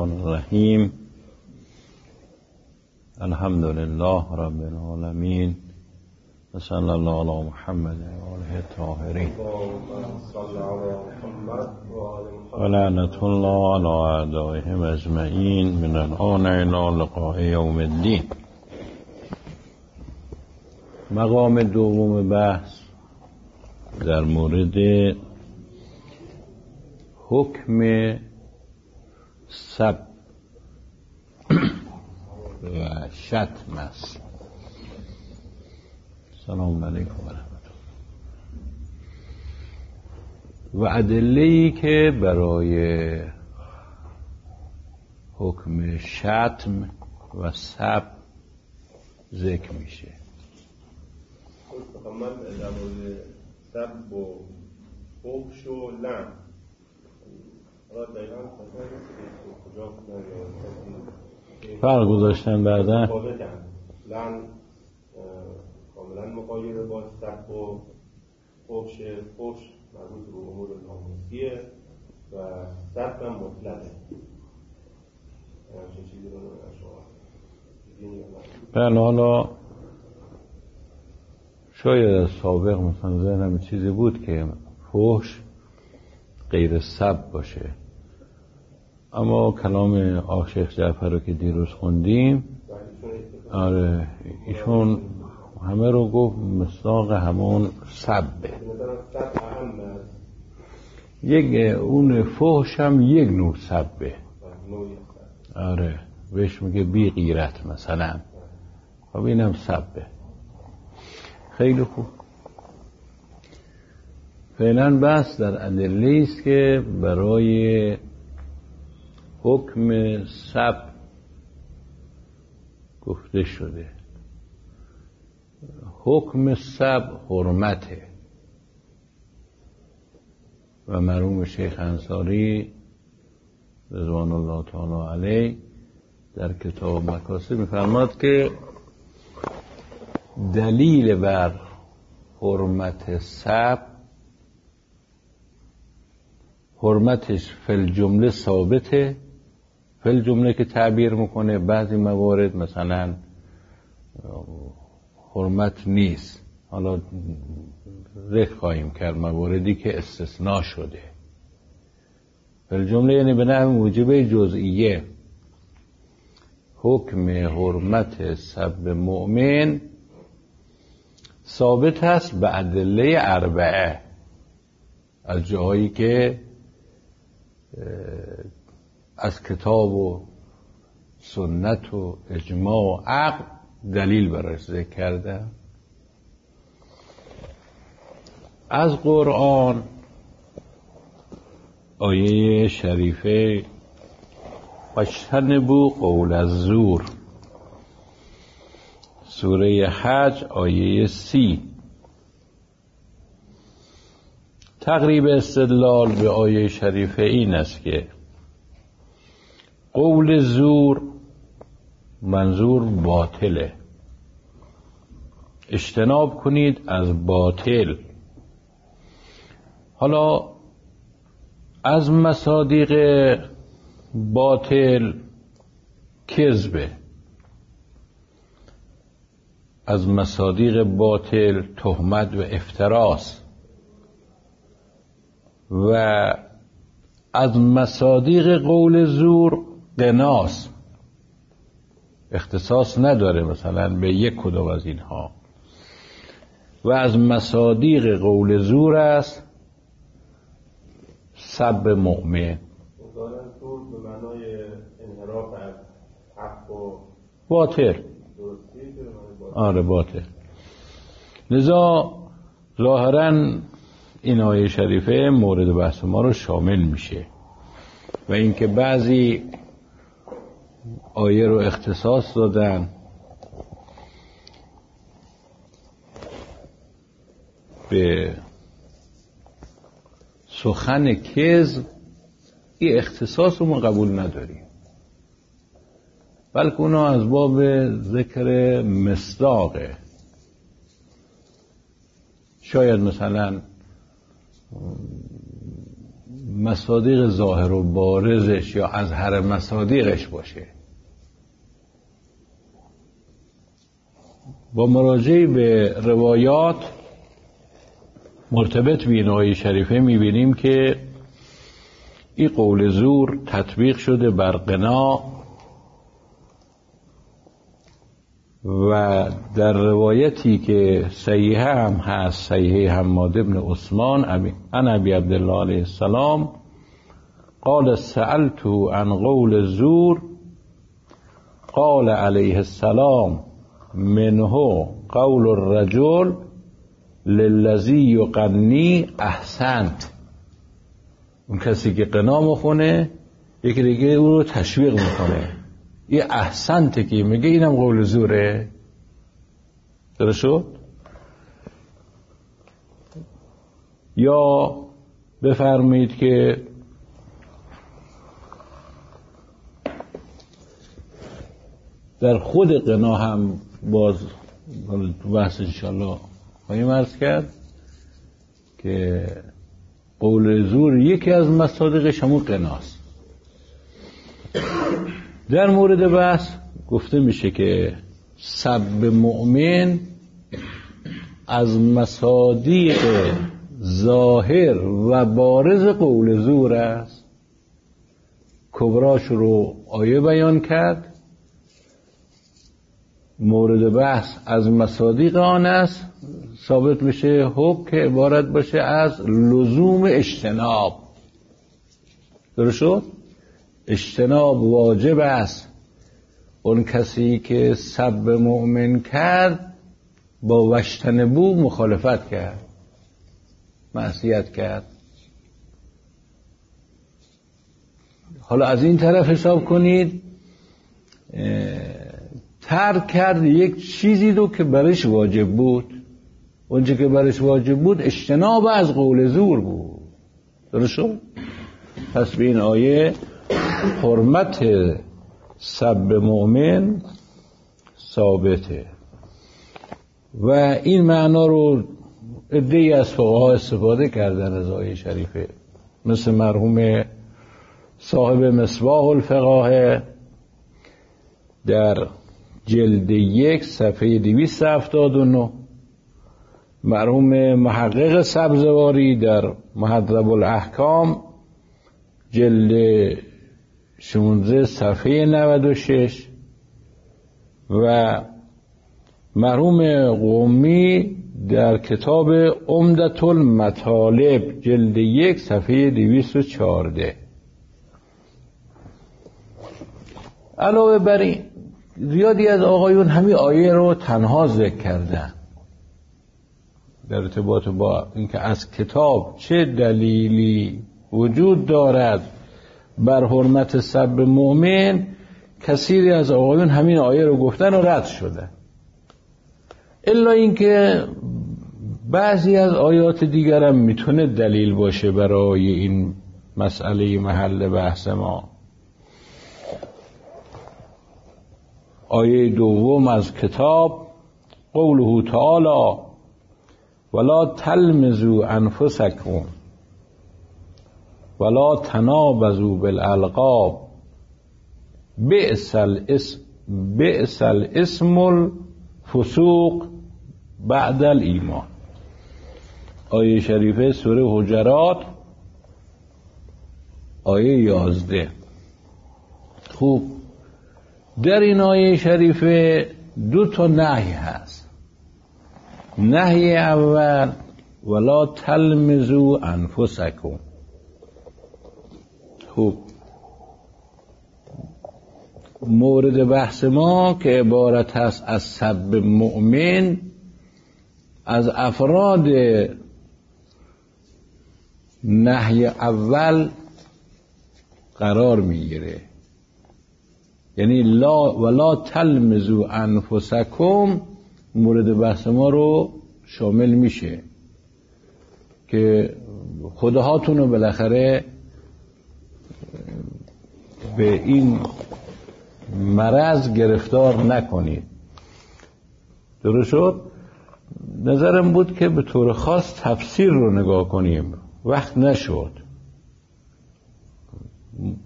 الرحمن الرحیم. الحمد لله رب العالمین و صلی الله علی محمد و آله الطاهرین و لعنت الله علی اعدائهم اجمعین من الآن الی لقاء یوم الدین. مقام دوم بحث در مورد حکم سب و شتم است. سلام علیکم و رحمت الله. و ادله‌ای که برای حکم شتم و سب ذکر میشه. من در مورد سب و فحش و لعن فرق گذاشتن بعدا لعن کاملا مغایر با سب و فحش مربوط به امور ناموسیه و سب هم مطلقه. چه چیزی رو بله، حالا شاید از سابق مثلا ذهنم چیزی بود که فحش غیر سب باشه، اما کلام آقا شیخ جعفر رو که دیروز خوندیم، آره ایشون همه رو گفت مصداق همون سبه. یک اون فحش هم یک نوع سبه. آره بهش میگه بی غیرت مثلا، خب اینم سبه. خیلی خوب. فعلا بحث در ادله است که برای حکم سب گفته شده. حکم سب حرمته و مرحوم شیخ انصاری رضوان الله تعالی علیه در کتاب مکاسب می‌فرماد که دلیل بر حرمت سب، حرمتش فل جمله ثابته. فل جمله که تعبیر میکنه بعضی موارد مثلا حرمت نیست، حالا ذکر خواهیم کرد مواردی که استثناء شده. فل جمله یعنی به نحو موجب جزئیه. حکم حرمت سب مؤمن ثابت هست به ادله اربعه، از جاهایی که از کتاب و سنت و اجماع و عقل دلیل برای ذکر کرده. از قرآن آیه شریفه واجتنبوا قول الزور، سوره حج آیه 30. تقریب استدلال به آیه شریفه این است که قول زور منظور باطله، اجتناب کنید از باطل. حالا از مصادیق باطل کذبه، از مصادیق باطل تهمت و افتراس، و از مصادیق قول زور قناس، اختصاص نداره مثلا به یک کدام از اینها. و از مصادیق قول زور است سب مؤمن. زور به معنای انحراف از حق و باطل. آره باطل. لذا ظاهراً این آیه شریفه مورد بحث ما رو شامل میشه، و اینکه بعضی آیه رو اختصاص دادن به سخن کذب، این اختصاص رو ما قبول نداریم، بلکه اونا از باب ذکر مصداقه. شاید مثلا مصادیق ظاهر و بارزش یا اظهر مصادیقش باشه. با مراجعه به روایات مرتبط به این آیه شریفه می‌بینیم که این قول زور تطبیق شده بر قنا و در روایتی که صحیحه هم هست، صحیحه حماد بن عثمان عن ابی عبدالله علیه السلام قال سألت عن قول زور قال علیه السلام منه قول الرجل للذی یقنی احسنت. اون کسی که قنا میخونه یکی دیگه اون رو تشویق میکنه، این احسنته که میگه اینم قول زوره. درست شد؟ یا بفرمایید که در خود قنا هم باز تو بحث انشاءالله خواهیم عرض کرد که قول زور یکی از مصادیقش همون قناست. در مورد بحث گفته میشه که سب مؤمن از مصادیق ظاهر و بارز قول زور است. کبراش رو آیه بیان کرد، مورد بحث از مصادیق آن است ثابت میشه حکم که عبارت باشه از لزوم اجتناب. درست شد؟ اجتناب واجب است. اون کسی که سب مؤمن کرد با وجتنبو مخالفت کرد، معصیت کرد. حالا از این طرف حساب کنید ترک کرد یک چیزی رو که برش واجب بود. اونچه که برش واجب بود اجتناب از قول زور بود. درست شد؟ پس به این آیه حرمت سب مؤمن ثابته و این معنا رو عده‌ای از فقها استفاده کردن از آیه شریفه، مثل مرحوم صاحب مصباح الفقاهه در جلد 1 صفحه 279، مرحوم محقق سبزواری در مهذب الاحکام جلد 16 صفحه 96 و مرحوم قومی در کتاب عمدة المطالب جلد 1 صفحه 214. علاوه بر این زیادی از آقایون همین آیه رو تنها ذکر کردن در ارتباط با اینکه از کتاب چه دلیلی وجود دارد بر حرمت سب مؤمن. کثیری از آقایون همین آیه رو گفتن و رد شده، الا اینکه بعضی از آیات دیگر هم میتونه دلیل باشه برای این مسئله محل بحث ما. آیه دوم از کتاب قوله تعالی ولا تلمزوا انفسکم ولا تنابزوا بالالقاب بئس الاسم الفسوق بعد الایمان. آیه شریفه سوره حجرات آیه 11. خوب، در این آیه شریفه 2 نهی هست. نهی اول ولا تلمزوا انفسکم. خوب، مورد بحث ما که عبارت هست از سب مؤمن از افراد نهی اول قرار میگیره، یعنی ولا تلمزوا انفسکم مورد بحث ما رو شامل میشه که خودهاتون رو بالاخره به این مرض گرفتار نکنید. درست شد؟ نظرم بود که به طور خاص تفسیر رو نگاه کنیم، وقت نشد.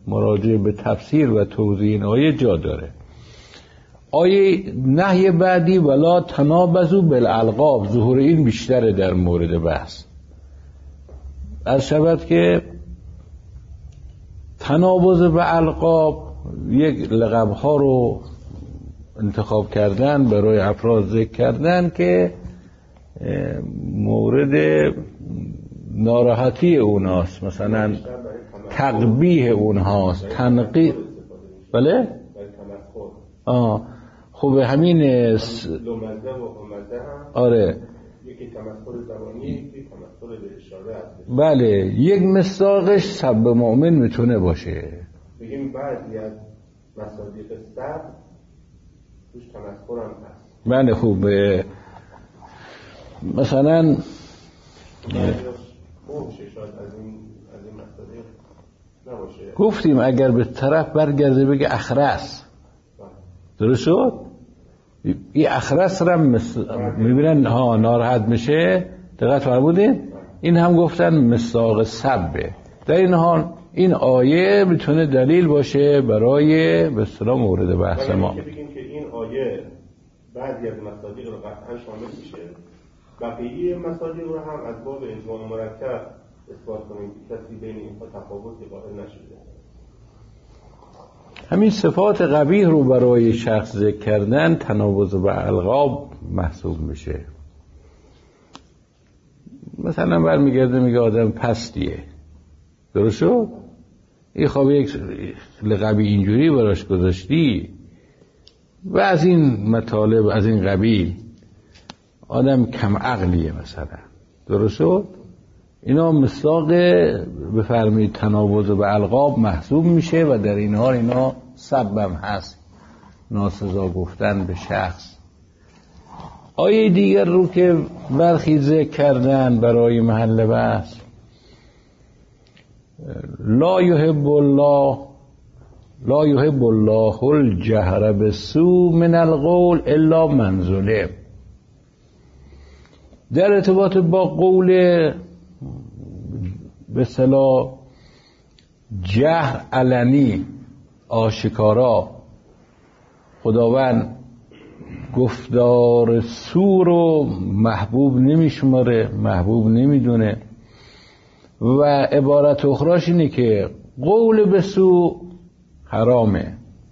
مراجعه به تفسیر و توضیح این آیه جا داره. آیه نهی بعدی ولا تنابزوا بالالقاب، ظهور این بیشتره در مورد بحث. عرض شود که تنابز به القاب، یک لقب ها رو انتخاب کردن برای افراد ذکر کردن که مورد ناراحتی اوناست، مثلا تقبیح اونهاست، تنقیح. بله؟ خب همین آره یکی تمسخر زبانی، یکی تمسخر به اشاره است. بله، یک مصداقش سب مؤمن میتونه باشه. بگیم بعضی از مصادیق سب توش تمسخر هم هست. بله خوبه، مثلا گفتیم اگر به طرف برگرده بگه اخرس، درست شد؟ این اخرس را میبینن ناراحت میشه، دقت فرمودین؟ این هم گفتن مصداق سبه. در این حال این آیه میتونه دلیل باشه برای به اصطلاح مورد بحث ما. بگیم که این آیه بعضی از مصادیق رو قطعا شامل میشه، بقیه مصادیق رو هم از باب اجماع مرکب اثبات کنیم که کسی بین اینها تفاوتی قائل نشده. همین صفات قبیح رو برای شخص ذکر کردن تنابز به القاب محسوب میشه. مثلا برمیگرده میگه آدم پستیه، درست شد؟ این خواب یک لقبی اینجوری براش گذاشتی و از این مطالب، از این قبیل آدم کم عقلیه مثلا، درست شد؟ اینا مصداق بفرمایید تنابز به القاب محسوب میشه و در این حال اینا سبم هست، ناسزا گفتن به شخص. آیه دیگر رو که برخی ذکر کردن برای محل بحث، لا یحب الله الجهر بالسوء من القول الا من ظلم. در ارتباط با قول به اصطلاح جهر علنی آشکارا، خداوند گفتار سو رو محبوب نمیشماره، محبوب نمیدونه و عبارت اخراش اینه که قول به سو حرامه،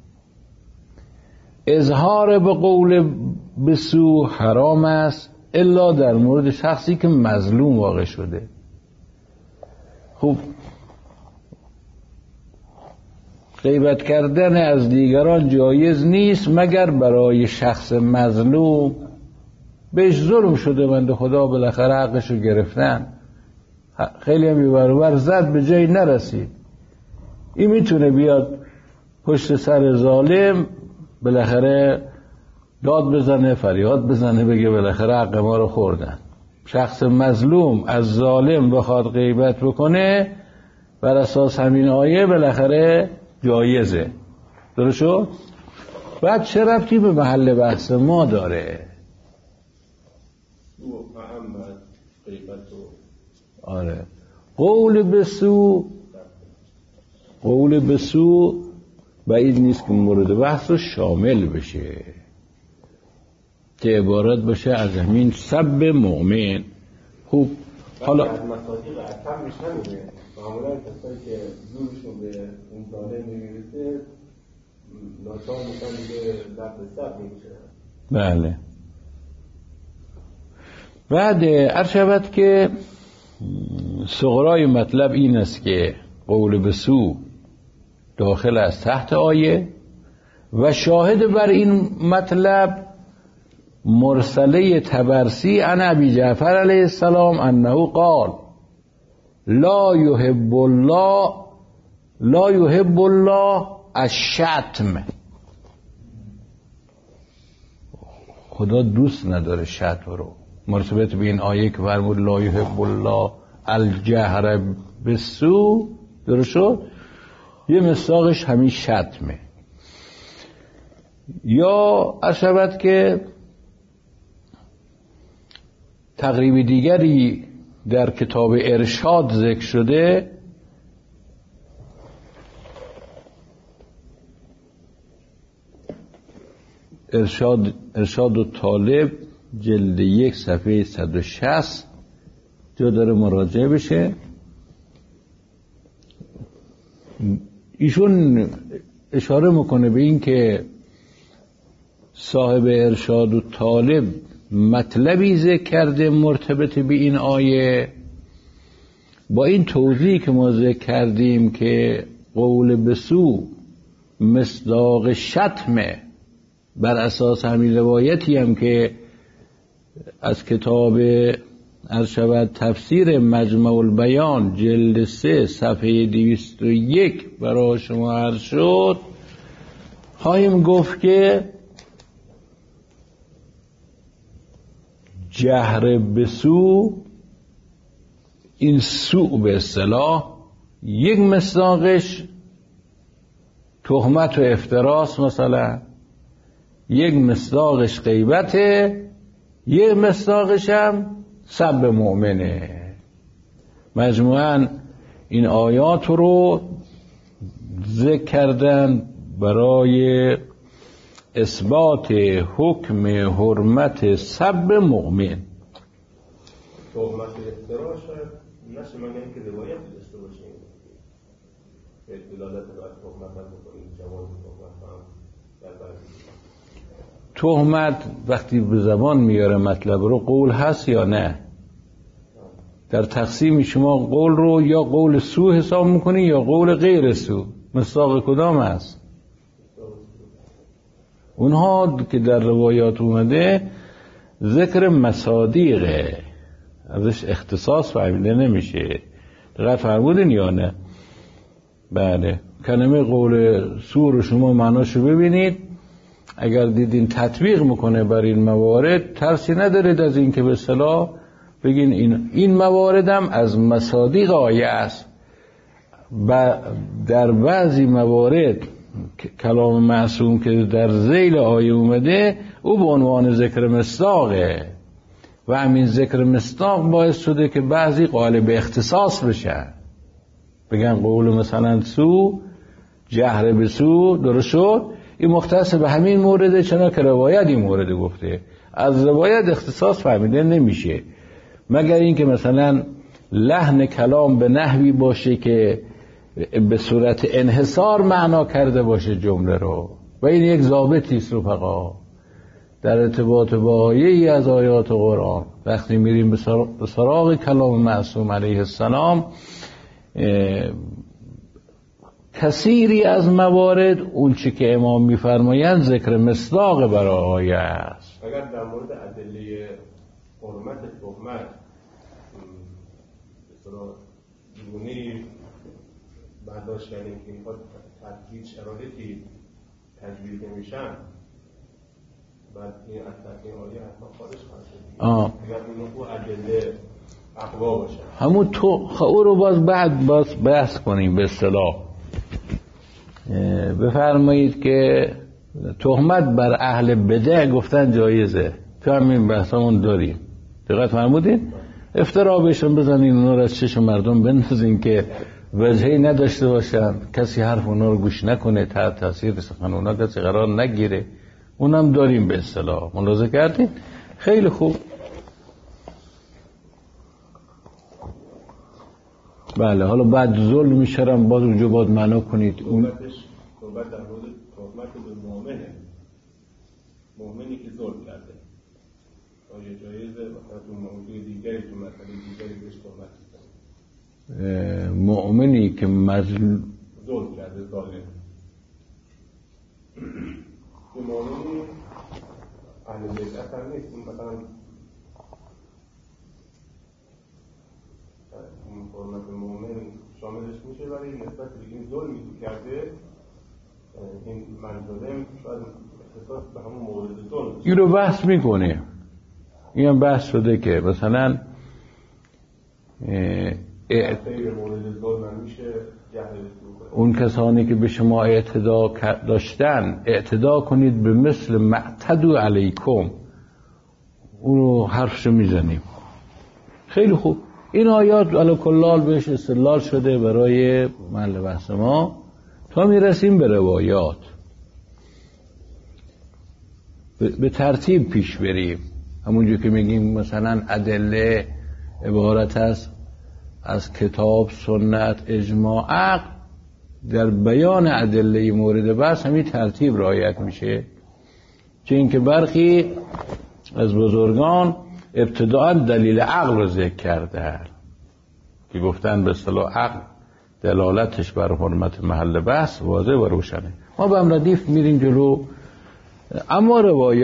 اظهار به قول به سو حرام است الا در مورد شخصی که مظلوم واقع شده. خب غیبت کردن از دیگران جایز نیست مگر برای شخص مظلوم، بهش ظلم شده، بنده خدا بالاخره حقشو گرفتن، خیلی هم برابر زد به جایی نرسید، این میتونه بیاد پشت سر ظالم بالاخره داد بزنه، فریاد بزنه، بگه بالاخره حق ما رو خوردن. شخص مظلوم از ظالم بخواد غیبت بکنه بر اساس همین آیه بالاخره جایزه، درست شد؟ بعد چه ربطی به محل بحث ما داره؟ آره، قول به سو بعید نیست که مورد بحث رو شامل بشه، که عبارت باشه از همین سب مؤمن. خوب حالا از مصادیق اصلا میشنه معمولا کسایی که زورشون به اون ظالم نمیرسه ناچار میشن به لفظ سب میشه. بله. بعد عرض شود که صغرای مطلب این است که قول به سو داخل از تحت آیه و شاهد بر این مطلب مرسله طبرسی عن ابی جعفر علیه السلام انه قال لا یحب الله الشتم. خدا دوست نداره شتم رو، مرتبط به این آیه که فرمود لا یحب الله الجهر بالسوء، درست شد؟ یه مصداقش همین شتمه. یا اشبت که تقریب دیگری در کتاب ارشاد ذکر شده ارشاد الطالب جلد 1 صفحه 160 جا داره مراجعه بشه. ایشون اشاره میکنه به این که صاحب ارشاد الطالب مطلبی ذکر کرده مرتبط به این آیه، با این توضیحی که ما ذکر کردیم که قول بسو مصداق شتمه، بر اساس همین روایتی هم که از کتاب ارشد تفسیر مجمع البیان جلد 3 صفحه 201 برای شما عرض شد، خواهیم گفت که جهر بسو، این سوء به اصطلاح یک مصداقش تهمت و افتراس، مثلا یک مصداقش غیبته، یک مصداقش هم سب مؤمنه. مجموعاً این آیات رو ذکر کردن برای اثبات حکم حرمت سب مؤمن. تهمت افتراس نشه مگه اینکه روایت داشته باشیم که دلالت بر تهمت بکنیم، جواز تهمت وقتی به زبان میاره مطلب رو قول هست یا نه؟ در تقسیم شما قول رو یا قول سو حساب میکنی یا قول غیر سو، مصداق کدام هست؟ اونها که در روایات اومده ذکر مصادیقه، ازش اختصاص فهمیده نمیشه. دقیق فرمودین یا نه؟ بله. کلمه قول سو رو شما معناشو ببینید، اگر دیدین تطبیق میکنه بر این موارد، ترسی ندارید از این که به اصطلاح بگین این مواردم از مصادیق آیه است. در بعضی موارد کلام معصوم که در ذیل آیه اومده او به عنوان ذکر مصداقه و همین ذکر مصداق باعث شده که بعضی قالب اختصاص بشن، بگن قول مثلا سو، جهر به سو، درست شد، این مختص به همین مورده، چون که روایت این مورد گفته. از روایت اختصاص فهمیده نمیشه مگر اینکه مثلا لحن کلام به نحوی باشه که به صورت انحصار معنا کرده باشه جمله رو، و این یک ضابطی است رفقا در ارتباط با آیه‌ای از آیات قرآن. وقتی میریم به سراغ کلام معصوم علیه السلام، کثیری از موارد اون چی که امام میفرمایند ذکر مصداق برای آیه است. اگر در مورد ادله حرمت تهمت مثلا گونه‌ای برداشت کردیم که اینها تحقیق شرایطی تجویز نمیشن، بعد این از تحقیق آیه حتما خارج خواهد شد. اگر این موضوع ادله اقوا باشه، همون او رو باز بحث کنیم. به اصطلاح بفرمایید که تهمت بر اهل بدع گفتن جایزه، تو همین بحثمون داریم. دقت فرمودین؟ افترا بهشون بزنین، اونا رو از چشم مردم بندازین که وجهی نداشته باشن، کسی حرف اونا رو گوش نکنه، تحت تاثیر سخن اونا کسی قرار نگیره. اونم داریم به اصطلاح. ملاحظه کردین؟ خیلی خوب. بله، حالا بعد ظلم میشرم باز اونجا باید معنا کنید. اون صحبت در مورد تهمت به مؤمنه، مؤمنی که ظلم کرده، آیا جایزه مثلا تو موضوع دیگری، تو مسئله دیگری بهش تهمت کنه؟ مؤمنی که ظلم کرده، ظالم، که مؤمنی اهل بیت اثر نیست، اون مثلا حرمت مؤمن شاملش میشه، ولی نسبت به این ظلمی که کرده این منظورم شاید اختصاص به همون مورد ظلم این رو بحث میکنه. این هم بحث شده که مثلا اون کسانی که به شما اعتدا داشتن اعتدا کنید به مثل معتدو علیکم، اون رو حرفشو میزنیم. خیلی خوب. این آیات علی کلال بهش استدلال شده برای محل بحث ما تا میرسیم به روایات. به ترتیب پیش بریم. همونجور که میگیم مثلا ادله عبارت است از کتاب، سنت، اجماع، عقل. در بیان ادله مورد بحث همین ترتیب رعایت میشه. چه اینکه برخی از بزرگان ابتداء دلیل عقل رو ذکر کردن که گفتن به اصطلاح عقل دلالتش بر حرمت محل بحث واضح و روشنه. ما به ردیف میریم جلو. اما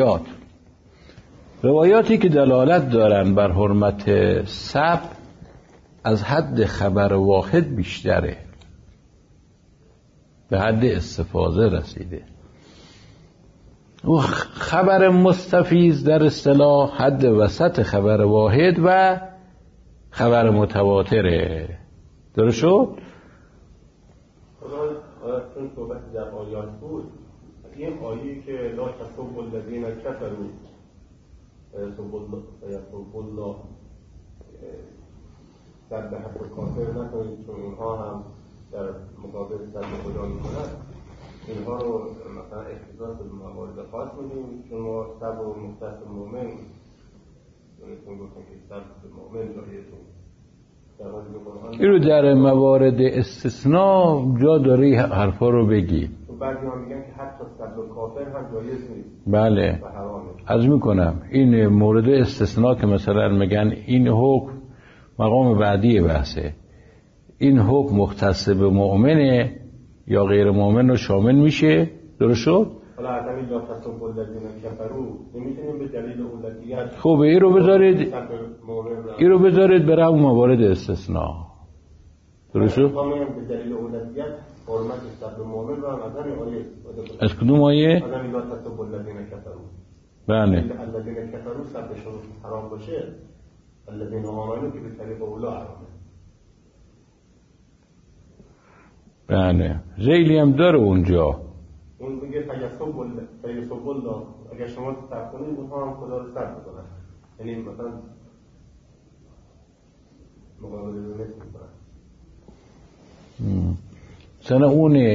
روایاتی که دلالت دارن بر حرمت سب از حد خبر واحد بیشتره، به حد استفاضه رسیده. و خبر مستفیض در اصطلاح حد وسط خبر واحد و خبر متواتره. درست شد؟ چون صحبت در آیات بود، این آیه که لا تسبوا الذین کفروا فیسبوا الله سب حق کافر نکنید چون اونها هم در مقابل سب خدا میکنند، اینها رو مثلا اختصاص به موارد خاص میدیم چون ما سب و مختص مومن چون گفتن که سب به مومن جایزه. این رو در موارد استثناء جا داری حرفا رو بگی. بعضی ها میگن که حتی سب کافر هم جایز نیست. بله عرض میکنم این مورد استثناء که مثلا میگن این حکم مقام بعدی بحثه، این حکم مختص به مؤمنه یا غیر مؤمن رو شامل میشه. درست شد؟ حالا عدم لا تسبوا الذین کفروا نمیتونیم به دلیل اولویت. خب این رو بذارید برای اون موارد استثناء. درست شد؟ ما میگیم به دلیل اولویت حرمت سب مؤمن رو هم از همین آیه. از کدوم آیه؟ عدم لا تسبوا الذین کفروا. بله. الذین کفروا سبشون حرام باشه، الذین آمنوا که به طریق اولا حرامه. بله. ذیلی هم داره اونجا. اون میگه فیسب الله، اگر شما سب کنید اونها هم خدا رو سب میکنن، یعنی مثلا مقابله رو نسل میکنن. مثلا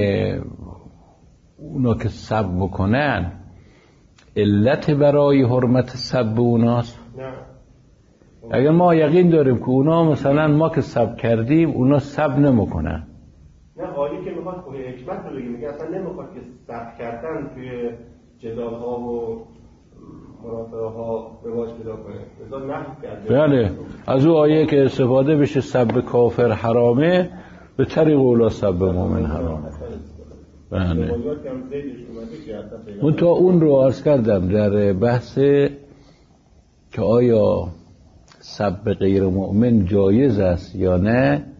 اونا که سب بکنن علت برای حرمت سب اوناست؟ نه. اگر ما یقین داریم که اونا مثلا ما که سب کردیم اونا سب نمیکنن. نه آیه که میخواد خود حکمت رو بگیم، میگه اصلا نمیخواد که سب کردن توی جدال ها و مرافعه ها رواج پیدا کنه. ازا نحی کرده. بله از او آیه که استفاده بشه سب کافر حرامه، به طریق اولا سب مؤمن حرامه. بله. من تا اون رو عرض کردم در بحث که آیا سب غیر مؤمن جایز است یا نه،